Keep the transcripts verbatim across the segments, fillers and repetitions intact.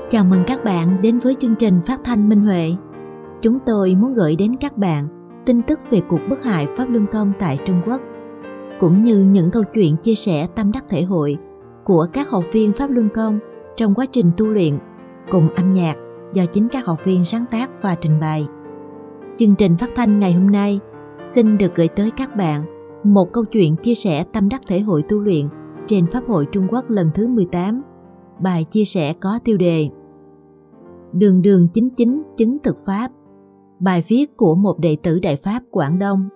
Chào mừng các bạn đến với chương trình phát thanh Minh Huệ. Chúng tôi muốn gửi đến các bạn tin tức về cuộc bức hại Pháp Luân Công tại Trung Quốc, cũng như những câu chuyện chia sẻ tâm đắc thể hội của các học viên Pháp Luân Công trong quá trình tu luyện, cùng âm nhạc do chính các học viên sáng tác và trình bày. Chương trình phát thanh ngày hôm nay xin được gửi tới các bạn một câu chuyện chia sẻ tâm đắc thể hội tu luyện trên Pháp hội Trung Quốc lần thứ mười tám. Bài chia sẻ có tiêu đề Đường đường chính chính chứng thực Pháp. Bài viết của một đệ tử Đại Pháp Quảng Đông.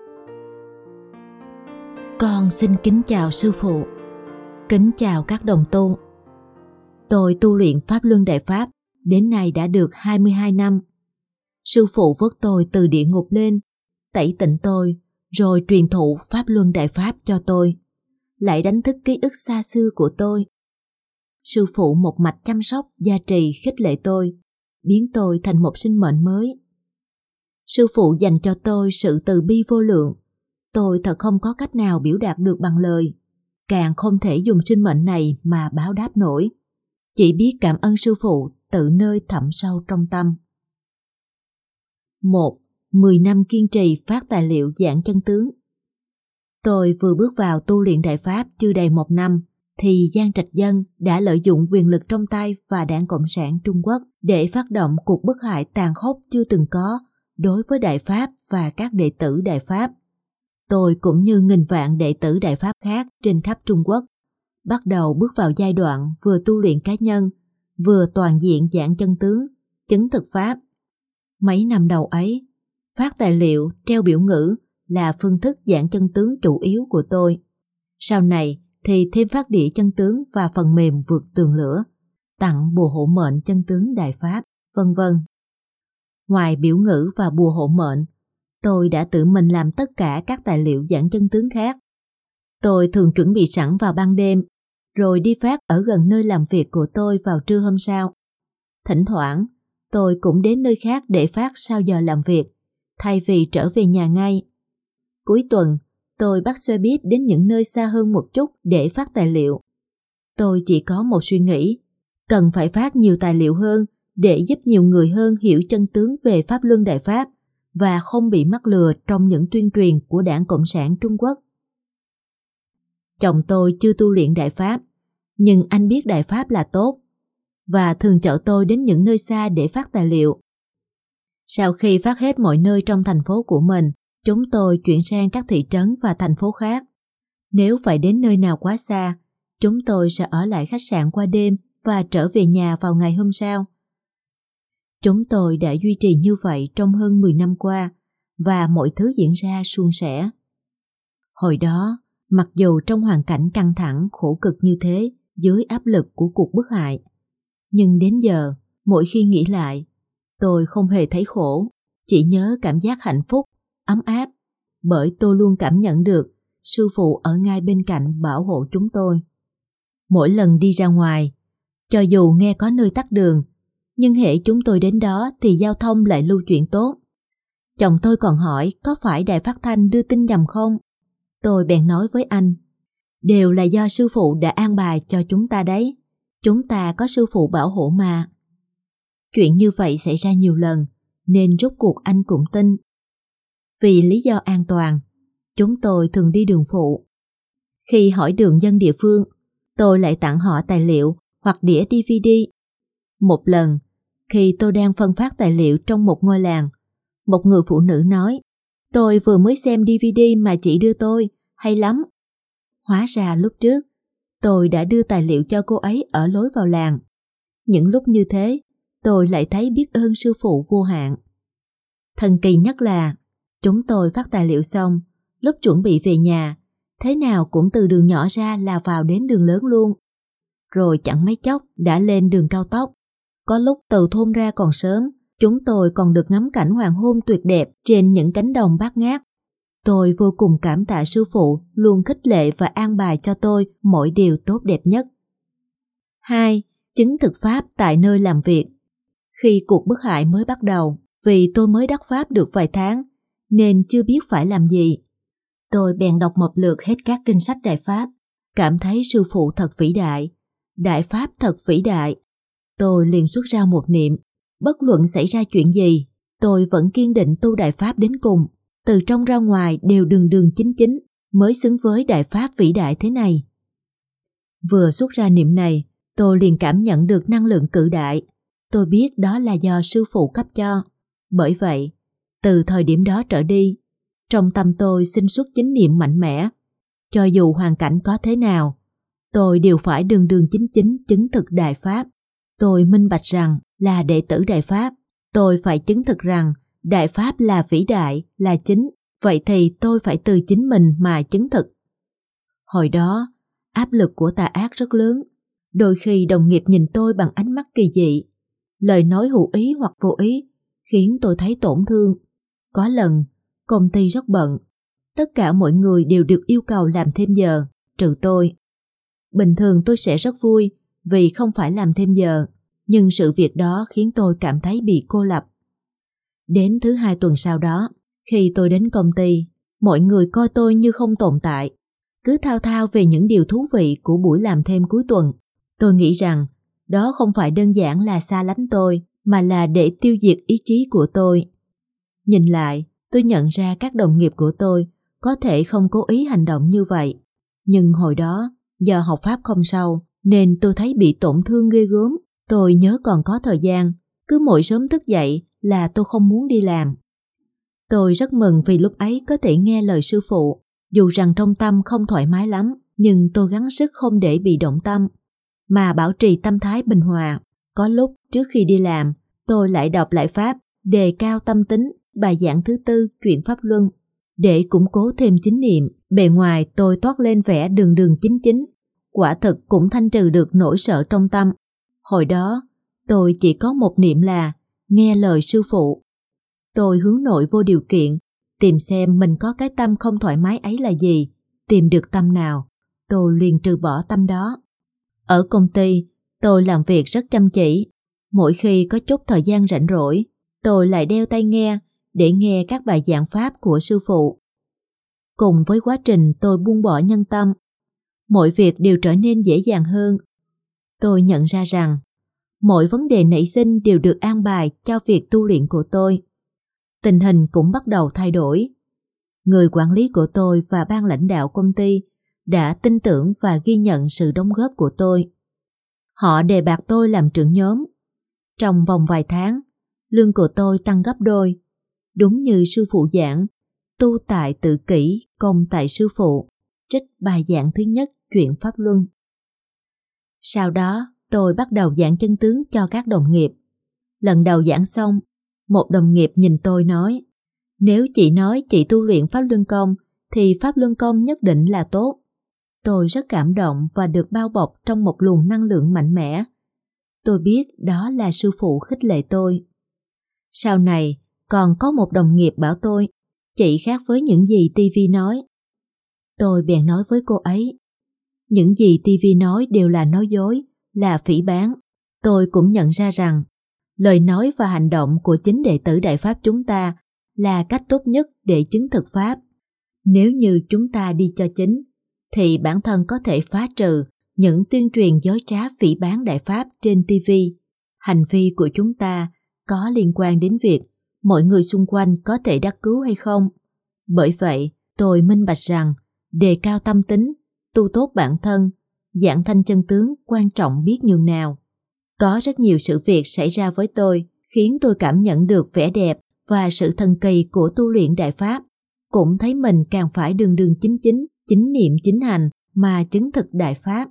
Con xin kính chào sư phụ, kính chào các đồng tu. Tôi tu luyện Pháp Luân Đại Pháp đến nay đã được hai mươi hai năm. Sư phụ vớt tôi từ địa ngục lên, tẩy tịnh tôi, rồi truyền thụ Pháp Luân Đại Pháp cho tôi, lại đánh thức ký ức xa xưa của tôi. Sư phụ một mạch chăm sóc, gia trì, khích lệ tôi, biến tôi thành một sinh mệnh mới. Sư phụ dành cho tôi sự từ bi vô lượng. Tôi thật không có cách nào biểu đạt được bằng lời, càng không thể dùng sinh mệnh này mà báo đáp nổi. Chỉ biết cảm ơn sư phụ tự nơi thẳm sâu trong tâm. một. mười năm kiên trì phát tài liệu giảng chân tướng. Tôi vừa bước vào tu luyện Đại Pháp chưa đầy một năm, thì Giang Trạch Dân đã lợi dụng quyền lực trong tay và Đảng Cộng sản Trung Quốc để phát động cuộc bức hại tàn khốc chưa từng có đối với Đại Pháp và các đệ tử Đại Pháp. Tôi cũng như nghìn vạn đệ tử Đại Pháp khác trên khắp Trung Quốc, bắt đầu bước vào giai đoạn vừa tu luyện cá nhân, vừa toàn diện giảng chân tướng, chứng thực Pháp. Mấy năm đầu ấy, phát tài liệu, treo biểu ngữ là phương thức giảng chân tướng chủ yếu của tôi. Sau này thì thêm phát đĩa chân tướng và phần mềm vượt tường lửa, tặng bùa hộ mệnh chân tướng Đại Pháp, vân vân. Ngoài biểu ngữ và bùa hộ mệnh, tôi đã tự mình làm tất cả các tài liệu giảng chân tướng khác. Tôi thường chuẩn bị sẵn vào ban đêm, rồi đi phát ở gần nơi làm việc của tôi vào trưa hôm sau. Thỉnh thoảng, tôi cũng đến nơi khác để phát sau giờ làm việc, thay vì trở về nhà ngay. Cuối tuần, tôi bắt xe buýt đến những nơi xa hơn một chút để phát tài liệu. Tôi chỉ có một suy nghĩ, cần phải phát nhiều tài liệu hơn để giúp nhiều người hơn hiểu chân tướng về Pháp Luân Đại Pháp và không bị mắc lừa trong những tuyên truyền của Đảng Cộng sản Trung Quốc. Chồng tôi chưa tu luyện Đại Pháp, nhưng anh biết Đại Pháp là tốt và thường chở tôi đến những nơi xa để phát tài liệu. Sau khi phát hết mọi nơi trong thành phố của mình, chúng tôi chuyển sang các thị trấn và thành phố khác. Nếu phải đến nơi nào quá xa, chúng tôi sẽ ở lại khách sạn qua đêm và trở về nhà vào ngày hôm sau. Chúng tôi đã duy trì như vậy trong hơn mười năm qua và mọi thứ diễn ra suôn sẻ. Hồi đó, mặc dù trong hoàn cảnh căng thẳng, khổ cực như thế, dưới áp lực của cuộc bức hại, nhưng đến giờ, mỗi khi nghĩ lại, tôi không hề thấy khổ, chỉ nhớ cảm giác hạnh phúc, ấm áp, bởi tôi luôn cảm nhận được sư phụ ở ngay bên cạnh bảo hộ chúng tôi. Mỗi lần đi ra ngoài, cho dù nghe có nơi tắc đường, nhưng hễ chúng tôi đến đó thì giao thông lại lưu chuyển tốt. Chồng tôi còn hỏi có phải đài phát thanh đưa tin nhầm không? Tôi bèn nói với anh, đều là do sư phụ đã an bài cho chúng ta đấy. Chúng ta có sư phụ bảo hộ mà. Chuyện như vậy xảy ra nhiều lần, nên rốt cuộc anh cũng tin. Vì lý do an toàn, chúng tôi thường đi đường phụ. Khi hỏi đường dân địa phương, tôi lại tặng họ tài liệu hoặc đĩa đê vê đê. Một lần, khi tôi đang phân phát tài liệu trong một ngôi làng, một người phụ nữ nói, tôi vừa mới xem đê vê đê mà chị đưa tôi, hay lắm. Hóa ra lúc trước, tôi đã đưa tài liệu cho cô ấy ở lối vào làng. Những lúc như thế, tôi lại thấy biết ơn sư phụ vô hạn. Thần kỳ nhất là, chúng tôi phát tài liệu xong, lúc chuẩn bị về nhà, thế nào cũng từ đường nhỏ ra là vào đến đường lớn luôn. Rồi chẳng mấy chốc đã lên đường cao tốc. Có lúc từ thôn ra còn sớm, chúng tôi còn được ngắm cảnh hoàng hôn tuyệt đẹp trên những cánh đồng bát ngát. Tôi vô cùng cảm tạ sư phụ luôn khích lệ và an bài cho tôi mọi điều tốt đẹp nhất. hai. Chứng thực Pháp tại nơi làm việc. Khi cuộc bức hại mới bắt đầu, vì tôi mới đắc Pháp được vài tháng, nên chưa biết phải làm gì. Tôi bèn đọc một lượt hết các kinh sách Đại Pháp, cảm thấy sư phụ thật vĩ đại, Đại Pháp thật vĩ đại. tôi liền xuất ra một niệm, bất luận xảy ra chuyện gì, tôi vẫn kiên định tu Đại Pháp đến cùng, từ trong ra ngoài đều đường đường chính chính, mới xứng với Đại Pháp vĩ đại thế này. Vừa xuất ra niệm này, tôi liền cảm nhận được năng lượng cự đại. Tôi biết đó là do sư phụ cấp cho. Bởi vậy, từ thời điểm đó trở đi, trong tâm tôi sinh xuất chính niệm mạnh mẽ. Cho dù hoàn cảnh có thế nào, tôi đều phải đường đường chính chính chứng thực Đại Pháp. Tôi minh bạch rằng là đệ tử Đại Pháp, tôi phải chứng thực rằng Đại Pháp là vĩ đại, là chính, vậy thì tôi phải từ chính mình mà chứng thực. Hồi đó, áp lực của tà ác rất lớn, đôi khi đồng nghiệp nhìn tôi bằng ánh mắt kỳ dị, lời nói hữu ý hoặc vô ý, khiến tôi thấy tổn thương. Có lần, công ty rất bận, tất cả mọi người đều được yêu cầu làm thêm giờ, trừ tôi. Bình thường tôi sẽ rất vui vì không phải làm thêm giờ, nhưng sự việc đó khiến tôi cảm thấy bị cô lập. Đến thứ hai tuần sau đó, khi tôi đến công ty, mọi người coi tôi như không tồn tại, cứ thao thao về những điều thú vị của buổi làm thêm cuối tuần. Tôi nghĩ rằng đó không phải đơn giản là xa lánh tôi, mà là để tiêu diệt ý chí của tôi. Nhìn lại, tôi nhận ra các đồng nghiệp của tôi có thể không cố ý hành động như vậy. Nhưng hồi đó, do học Pháp không sâu, nên tôi thấy bị tổn thương ghê gớm. Tôi nhớ còn có thời gian, cứ mỗi sớm thức dậy là tôi không muốn đi làm. Tôi rất mừng vì lúc ấy có thể nghe lời sư phụ, dù rằng trong tâm không thoải mái lắm, nhưng tôi gắng sức không để bị động tâm, mà bảo trì tâm thái bình hòa. Có lúc trước khi đi làm, tôi lại đọc lại Pháp, đề cao tâm tính, bài giảng thứ tư chuyện Pháp Luân. Để củng cố thêm chính niệm, bề ngoài tôi toát lên vẻ đường đường chính chính. Quả thực cũng thanh trừ được nỗi sợ trong tâm. Hồi đó, tôi chỉ có một niệm là nghe lời sư phụ. Tôi hướng nội vô điều kiện, tìm xem mình có cái tâm không thoải mái ấy là gì. Tìm được tâm nào, tôi liền trừ bỏ tâm đó. Ở công ty, tôi làm việc rất chăm chỉ. Mỗi khi có chút thời gian rảnh rỗi, tôi lại đeo tai nghe để nghe các bài giảng Pháp của sư phụ. Cùng với quá trình tôi buông bỏ nhân tâm, mọi việc đều trở nên dễ dàng hơn. Tôi nhận ra rằng mọi vấn đề nảy sinh đều được an bài cho việc tu luyện của tôi. Tình hình cũng bắt đầu thay đổi. Người quản lý của tôi và ban lãnh đạo công ty đã tin tưởng và ghi nhận sự đóng góp của tôi. Họ đề bạt tôi làm trưởng nhóm. Trong vòng vài tháng, lương của tôi tăng gấp đôi. Đúng như sư phụ giảng, tu tại tự kỷ, công tại sư phụ, trích bài giảng thứ nhất chuyện Pháp Luân. Sau đó, tôi bắt đầu giảng chân tướng cho các đồng nghiệp. Lần đầu giảng xong, một đồng nghiệp nhìn tôi nói, nếu chị nói chị tu luyện Pháp Luân Công, thì Pháp Luân Công nhất định là tốt. Tôi rất cảm động và được bao bọc trong một luồng năng lượng mạnh mẽ. Tôi biết đó là sư phụ khích lệ tôi. Sau này, còn có một đồng nghiệp bảo tôi, chị khác với những gì ti vi nói. Tôi bèn nói với cô ấy, những gì ti vi nói đều là nói dối, là phỉ báng. Tôi cũng nhận ra rằng, lời nói và hành động của chính đệ tử Đại Pháp chúng ta là cách tốt nhất để chứng thực Pháp. Nếu như chúng ta đi cho chính, thì bản thân có thể phá trừ những tuyên truyền dối trá phỉ báng Đại Pháp trên ti vi. Hành vi của chúng ta có liên quan đến việc mọi người xung quanh có thể đắc cứu hay không. Bởi vậy, tôi minh bạch rằng đề cao tâm tính, tu tốt bản thân, giảng thanh chân tướng quan trọng biết nhường nào. Có rất nhiều sự việc xảy ra với tôi khiến tôi cảm nhận được vẻ đẹp và sự thần kỳ của tu luyện Đại Pháp. Cũng thấy mình càng phải đường đường chính chính, chính niệm chính hành mà chứng thực Đại Pháp.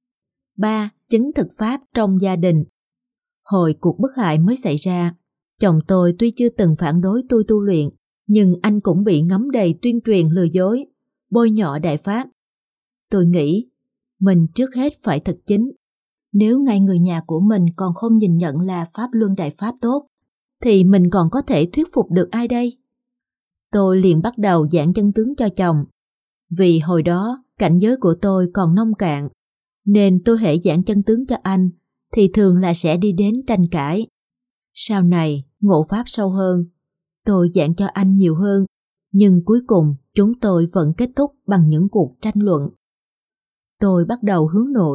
ba. Chứng thực Pháp trong gia đình. Hồi cuộc bất hại mới xảy ra, chồng tôi tuy chưa từng phản đối tôi tu luyện, nhưng anh cũng bị ngấm đầy tuyên truyền lừa dối, bôi nhọ Đại Pháp. Tôi nghĩ, mình trước hết phải thật chính. Nếu ngay người nhà của mình còn không nhìn nhận là Pháp Luân Đại Pháp tốt, thì mình còn có thể thuyết phục được ai đây? Tôi liền bắt đầu giảng chân tướng cho chồng. Vì hồi đó, cảnh giới của tôi còn nông cạn, nên tôi hễ giảng chân tướng cho anh, thì thường là sẽ đi đến tranh cãi. Sau này, ngộ Pháp sâu hơn, tôi giảng cho anh nhiều hơn, nhưng cuối cùng chúng tôi vẫn kết thúc bằng những cuộc tranh luận. Tôi bắt đầu hướng nội,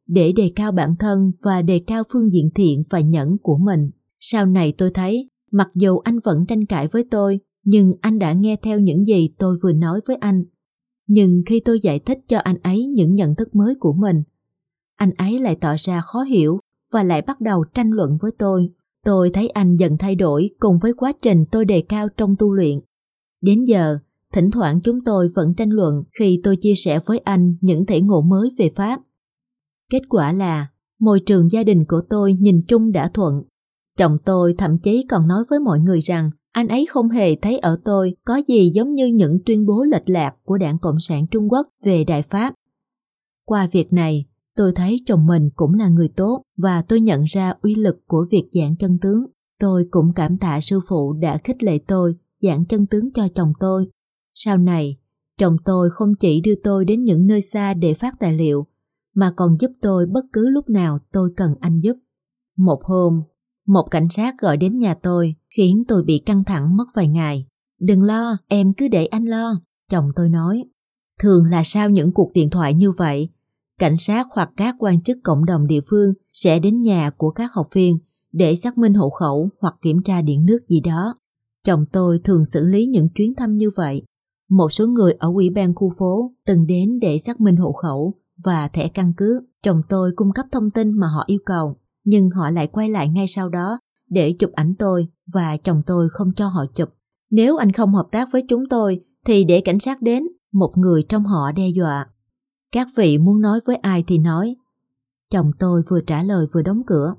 để đề cao bản thân và đề cao phương diện thiện và nhẫn của mình. Sau này tôi thấy, mặc dù anh vẫn tranh cãi với tôi, nhưng anh đã nghe theo những gì tôi vừa nói với anh. Nhưng khi tôi giải thích cho anh ấy những nhận thức mới của mình, anh ấy lại tỏ ra khó hiểu và lại bắt đầu tranh luận với tôi. Tôi thấy anh dần thay đổi cùng với quá trình tôi đề cao trong tu luyện. Đến giờ, thỉnh thoảng chúng tôi vẫn tranh luận khi tôi chia sẻ với anh những thể ngộ mới về Pháp. Kết quả là, môi trường gia đình của tôi nhìn chung đã thuận. Chồng tôi thậm chí còn nói với mọi người rằng anh ấy không hề thấy ở tôi có gì giống như những tuyên bố lệch lạc của Đảng Cộng sản Trung Quốc về Đại Pháp. Qua việc này, tôi thấy chồng mình cũng là người tốt và tôi nhận ra uy lực của việc giảng chân tướng. Tôi cũng cảm tạ sư phụ đã khích lệ tôi giảng chân tướng cho chồng tôi. Sau này, chồng tôi không chỉ đưa tôi đến những nơi xa để phát tài liệu, mà còn giúp tôi bất cứ lúc nào tôi cần anh giúp. Một hôm, một cảnh sát gọi đến nhà tôi, khiến tôi bị căng thẳng mất vài ngày. Đừng lo, em cứ để anh lo, chồng tôi nói. Thường là sau những cuộc điện thoại như vậy, cảnh sát hoặc các quan chức cộng đồng địa phương sẽ đến nhà của các học viên để xác minh hộ khẩu hoặc kiểm tra điện nước gì đó. Chồng tôi thường xử lý những chuyến thăm như vậy. Một số người ở ủy ban khu phố từng đến để xác minh hộ khẩu và thẻ căn cước. Chồng tôi cung cấp thông tin mà họ yêu cầu, nhưng họ lại quay lại ngay sau đó để chụp ảnh tôi và chồng tôi không cho họ chụp. Nếu anh không hợp tác với chúng tôi thì để cảnh sát đến, một người trong họ đe dọa. Các vị muốn nói với ai thì nói. Chồng tôi vừa trả lời vừa đóng cửa.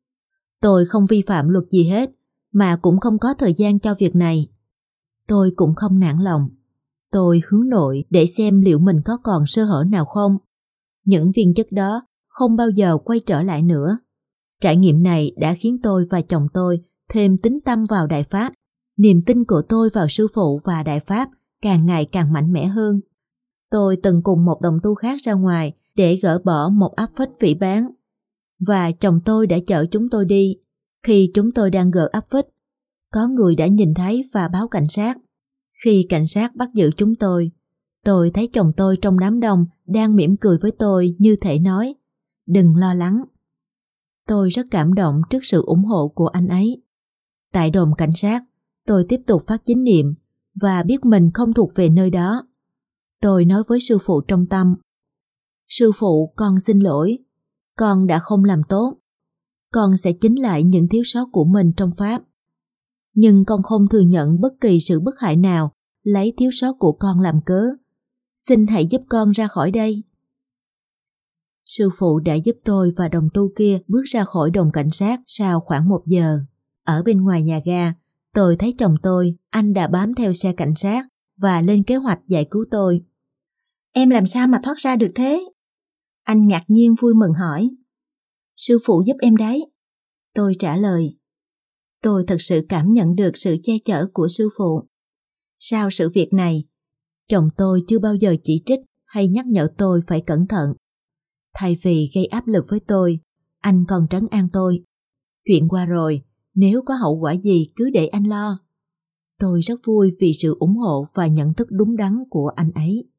Tôi không vi phạm luật gì hết, mà cũng không có thời gian cho việc này. Tôi cũng không nản lòng. Tôi hướng nội để xem liệu mình có còn sơ hở nào không. Những viên chất đó không bao giờ quay trở lại nữa. Trải nghiệm này đã khiến tôi và chồng tôi thêm tín tâm vào Đại Pháp. Niềm tin của tôi vào sư phụ và Đại Pháp càng ngày càng mạnh mẽ hơn. Tôi từng cùng một đồng tu khác ra ngoài để gỡ bỏ một áp phích phỉ báng, và chồng tôi đã chở chúng tôi đi. Khi chúng tôi đang gỡ áp phích, có người đã nhìn thấy và báo cảnh sát. Khi cảnh sát bắt giữ chúng tôi, tôi thấy chồng tôi trong đám đông đang mỉm cười với tôi như thể nói, đừng lo lắng. Tôi rất cảm động trước sự ủng hộ của anh ấy. Tại đồn cảnh sát, tôi tiếp tục phát chánh niệm và biết mình không thuộc về nơi đó. Tôi nói với sư phụ trong tâm, sư phụ, con xin lỗi, con đã không làm tốt. Con sẽ chính lại những thiếu sót của mình trong Pháp. Nhưng con không thừa nhận bất kỳ sự bất hại nào lấy thiếu sót của con làm cớ. Xin hãy giúp con ra khỏi đây. Sư phụ đã giúp tôi và đồng tu kia bước ra khỏi đồn cảnh sát sau khoảng một giờ. Ở bên ngoài nhà ga, tôi thấy chồng tôi, anh đã bám theo xe cảnh sát và lên kế hoạch giải cứu tôi. Em làm sao mà thoát ra được thế? Anh ngạc nhiên vui mừng hỏi. Sư phụ giúp em đấy. Tôi trả lời. Tôi thật sự cảm nhận được sự che chở của sư phụ. Sau sự việc này, chồng tôi chưa bao giờ chỉ trích hay nhắc nhở tôi phải cẩn thận. Thay vì gây áp lực với tôi, anh còn trấn an tôi. Chuyện qua rồi, nếu có hậu quả gì cứ để anh lo. Tôi rất vui vì sự ủng hộ và nhận thức đúng đắn của anh ấy.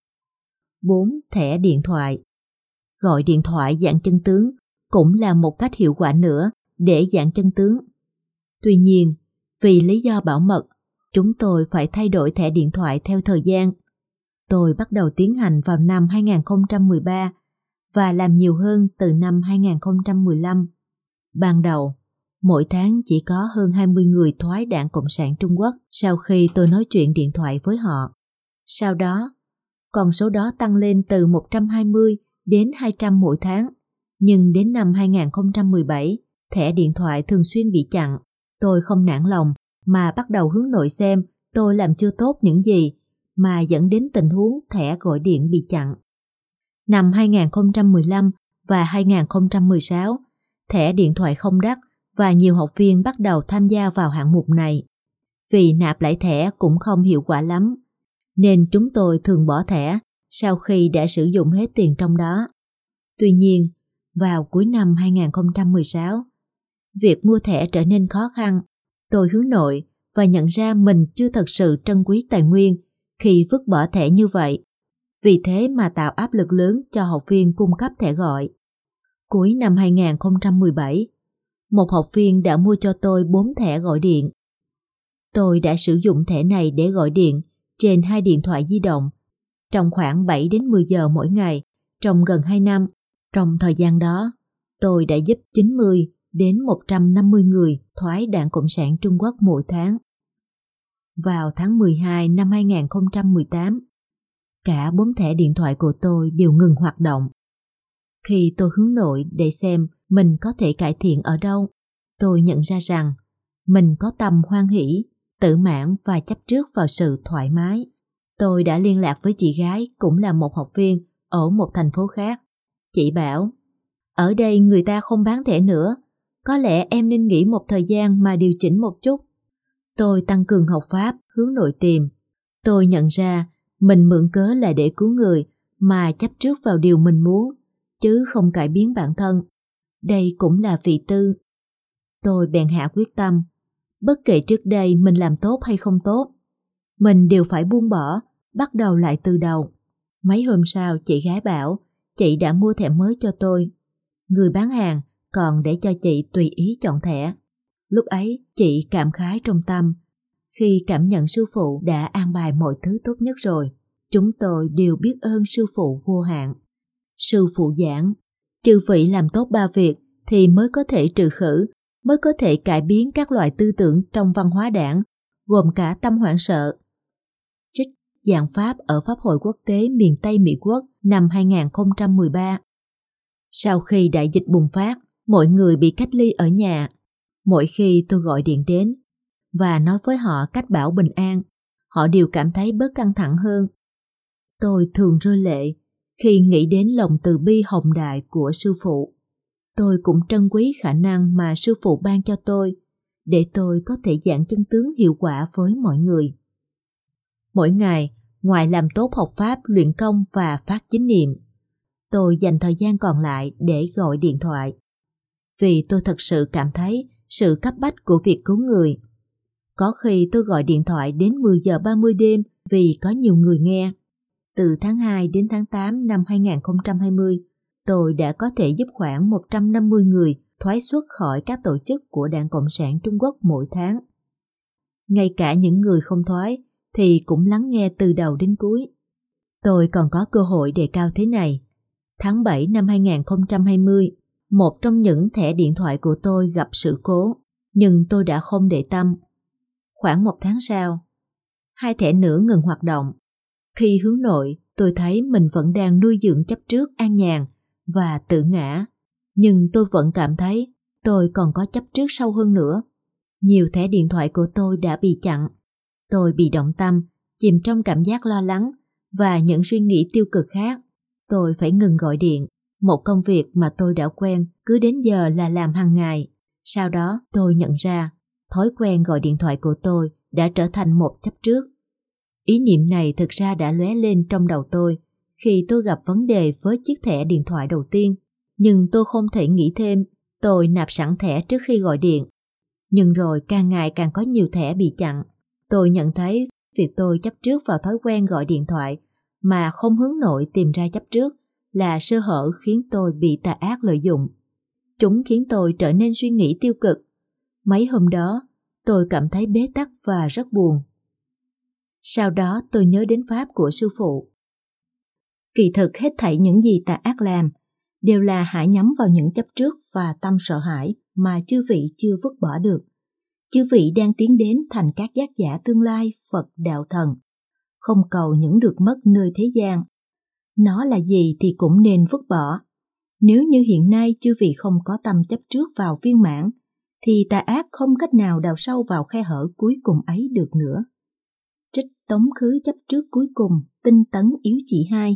bốn. Thẻ điện thoại. Gọi điện thoại giảng chân tướng cũng là một cách hiệu quả nữa để giảng chân tướng. Tuy nhiên, vì lý do bảo mật, chúng tôi phải thay đổi thẻ điện thoại theo thời gian. Tôi bắt đầu tiến hành vào năm hai không một ba và làm nhiều hơn từ năm hai không một lăm. Ban đầu, mỗi tháng chỉ có hơn hai mươi người thoái Đảng Cộng sản Trung Quốc sau khi tôi nói chuyện điện thoại với họ. Sau đó, con số đó tăng lên từ một trăm hai mươi đến hai trăm mỗi tháng. Nhưng đến năm hai không một bảy, thẻ điện thoại thường xuyên bị chặn. Tôi không nản lòng mà bắt đầu hướng nội xem tôi làm chưa tốt những gì mà dẫn đến tình huống thẻ gọi điện bị chặn. Năm hai không một lăm và hai không một sáu, thẻ điện thoại không đắt và nhiều học viên bắt đầu tham gia vào hạng mục này. Vì nạp lại thẻ cũng không hiệu quả lắm, nên chúng tôi thường bỏ thẻ sau khi đã sử dụng hết tiền trong đó. Tuy nhiên, vào cuối năm hai không một sáu, việc mua thẻ trở nên khó khăn. Tôi hướng nội và nhận ra mình chưa thật sự trân quý tài nguyên khi vứt bỏ thẻ như vậy. Vì thế mà tạo áp lực lớn cho học viên cung cấp thẻ gọi. Cuối năm hai không một bảy, một học viên đã mua cho tôi bốn thẻ gọi điện. Tôi đã sử dụng thẻ này để gọi điện trên hai điện thoại di động trong khoảng bảy đến mười giờ mỗi ngày trong gần hai năm. Trong thời gian đó, tôi đã giúp chín mươi đến một trăm năm mươi người thoái Đảng Cộng sản Trung Quốc mỗi tháng. Vào tháng mười hai năm hai không một tám, cả bốn thẻ điện thoại của tôi đều ngừng hoạt động. Khi tôi hướng nội để xem mình có thể cải thiện ở đâu, tôi nhận ra rằng mình có tâm hoan hỷ, tự mãn và chấp trước vào sự thoải mái. Tôi đã liên lạc với chị gái cũng là một học viên ở một thành phố khác. Chị bảo, ở đây người ta không bán thẻ nữa, có lẽ em nên nghỉ một thời gian mà điều chỉnh một chút. Tôi tăng cường học pháp, hướng nội tìm. Tôi nhận ra mình mượn cớ là để cứu người mà chấp trước vào điều mình muốn, chứ không cải biến bản thân. Đây cũng là vị tư. Tôi bèn hạ quyết tâm, bất kể trước đây mình làm tốt hay không tốt, mình đều phải buông bỏ, bắt đầu lại từ đầu. Mấy hôm sau chị gái bảo chị đã mua thẻ mới cho tôi. Người bán hàng còn để cho chị tùy ý chọn thẻ. Lúc ấy chị cảm khái trong tâm, khi cảm nhận sư phụ đã an bài mọi thứ tốt nhất rồi. Chúng tôi đều biết ơn sư phụ vô hạn. Sư phụ giảng, chư vị làm tốt ba việc thì mới có thể trừ khử, mới có thể cải biến các loại tư tưởng trong văn hóa Đảng, gồm cả tâm hoảng sợ. Trích giảng pháp ở Pháp hội quốc tế miền Tây Mỹ Quốc năm hai không một ba. Sau khi đại dịch bùng phát, mọi người bị cách ly ở nhà. Mỗi khi tôi gọi điện đến và nói với họ cách bảo bình an, họ đều cảm thấy bớt căng thẳng hơn. Tôi thường rơi lệ khi nghĩ đến lòng từ bi hồng đại của sư phụ. Tôi cũng trân quý khả năng mà sư phụ ban cho tôi để tôi có thể giảng chân tướng hiệu quả với mọi người. Mỗi ngày, ngoài làm tốt học pháp, luyện công và phát chánh niệm, tôi dành thời gian còn lại để gọi điện thoại. Vì tôi thật sự cảm thấy sự cấp bách của việc cứu người. Có khi tôi gọi điện thoại đến mười giờ ba mươi đêm vì có nhiều người nghe. Từ tháng hai đến tháng tám năm hai không hai không, tôi đã có thể giúp khoảng một trăm năm mươi người thoái xuất khỏi các tổ chức của Đảng Cộng sản Trung Quốc mỗi tháng. Ngay cả những người không thoái thì cũng lắng nghe từ đầu đến cuối. Tôi còn có cơ hội đề cao thế này. Tháng bảy năm hai không hai không, một trong những thẻ điện thoại của tôi gặp sự cố, nhưng tôi đã không để tâm. Khoảng một tháng sau, hai thẻ nữa ngừng hoạt động. Khi hướng nội, tôi thấy mình vẫn đang nuôi dưỡng chấp trước an nhàn và tự ngã, nhưng tôi vẫn cảm thấy tôi còn có chấp trước sâu hơn nữa. Nhiều thẻ điện thoại của tôi đã bị chặn. Tôi bị động tâm, chìm trong cảm giác lo lắng và những suy nghĩ tiêu cực khác. Tôi phải ngừng gọi điện, một công việc mà tôi đã quen cứ đến giờ là làm hàng ngày. Sau đó tôi nhận ra thói quen gọi điện thoại của tôi đã trở thành một chấp trước. Ý niệm này thực ra đã lóe lên trong đầu tôi khi tôi gặp vấn đề với chiếc thẻ điện thoại đầu tiên, nhưng tôi không thể nghĩ thêm. Tôi nạp sẵn thẻ trước khi gọi điện, nhưng rồi càng ngày càng có nhiều thẻ bị chặn. Tôi nhận thấy việc tôi chấp trước vào thói quen gọi điện thoại mà không hướng nội tìm ra chấp trước là sơ hở khiến tôi bị tà ác lợi dụng. Chúng khiến tôi trở nên suy nghĩ tiêu cực. Mấy hôm đó, tôi cảm thấy bế tắc và rất buồn. Sau đó tôi nhớ đến pháp của sư phụ. Kỳ thực hết thảy những gì tà ác làm đều là hãy nhắm vào những chấp trước và tâm sợ hãi mà chư vị chưa vứt bỏ được. Chư vị đang tiến đến thành các giác giả tương lai Phật đạo thần, không cầu những được mất nơi thế gian. Nó là gì thì cũng nên vứt bỏ. Nếu như hiện nay chư vị không có tâm chấp trước vào viên mãn, thì tà ác không cách nào đào sâu vào khe hở cuối cùng ấy được nữa. Trích tống khứ chấp trước cuối cùng, tinh tấn yếu chỉ hai.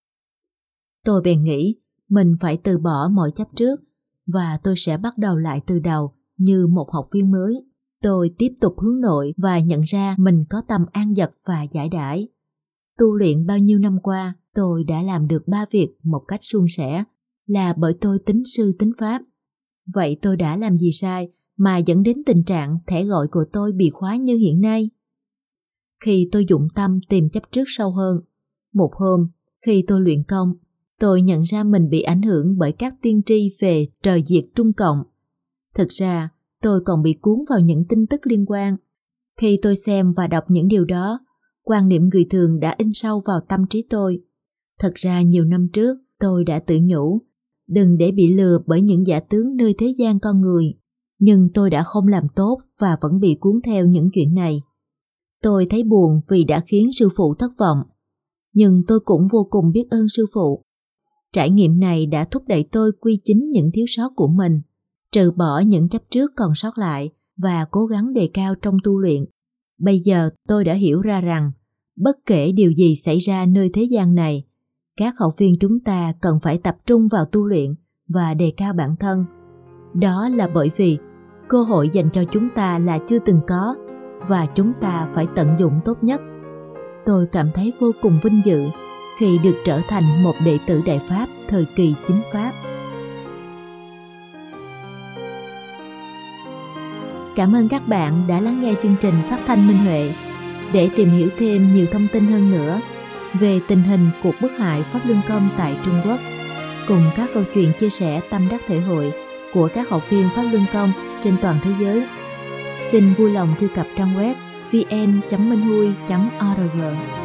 Tôi bèn nghĩ mình phải từ bỏ mọi chấp trước và tôi sẽ bắt đầu lại từ đầu như một học viên mới. Tôi tiếp tục hướng nội và nhận ra mình có tâm an dật và giải đãi. Tu luyện bao nhiêu năm qua, tôi đã làm được ba việc một cách suôn sẻ là bởi tôi tín sư tín pháp. Vậy tôi đã làm gì sai mà dẫn đến tình trạng thẻ gọi của tôi bị khóa như hiện nay? Khi tôi dụng tâm tìm chấp trước sâu hơn, một hôm khi tôi luyện công, tôi nhận ra mình bị ảnh hưởng bởi các tiên tri về trời diệt Trung Cộng. Thực ra, tôi còn bị cuốn vào những tin tức liên quan. Khi tôi xem và đọc những điều đó, quan niệm người thường đã in sâu vào tâm trí tôi. Thật ra nhiều năm trước, tôi đã tự nhủ, đừng để bị lừa bởi những giả tướng nơi thế gian con người. Nhưng tôi đã không làm tốt và vẫn bị cuốn theo những chuyện này. Tôi thấy buồn vì đã khiến sư phụ thất vọng. Nhưng tôi cũng vô cùng biết ơn sư phụ. Trải nghiệm này đã thúc đẩy tôi quy chính những thiếu sót của mình, trừ bỏ những chấp trước còn sót lại và cố gắng đề cao trong tu luyện. Bây giờ tôi đã hiểu ra rằng, bất kể điều gì xảy ra nơi thế gian này, các học viên chúng ta cần phải tập trung vào tu luyện và đề cao bản thân. Đó là bởi vì cơ hội dành cho chúng ta là chưa từng có và chúng ta phải tận dụng tốt nhất. Tôi cảm thấy vô cùng vinh dự khi được trở thành một đệ tử Đại Pháp thời kỳ chính Pháp. Cảm ơn các bạn đã lắng nghe chương trình phát thanh Minh Huệ. Để tìm hiểu thêm nhiều thông tin hơn nữa về tình hình cuộc bức hại Pháp Luân Công tại Trung Quốc, cùng các câu chuyện chia sẻ tâm đắc thể hội của các học viên Pháp Luân Công trên toàn thế giới, xin vui lòng truy cập trang web vn chấm minh hui chấm org.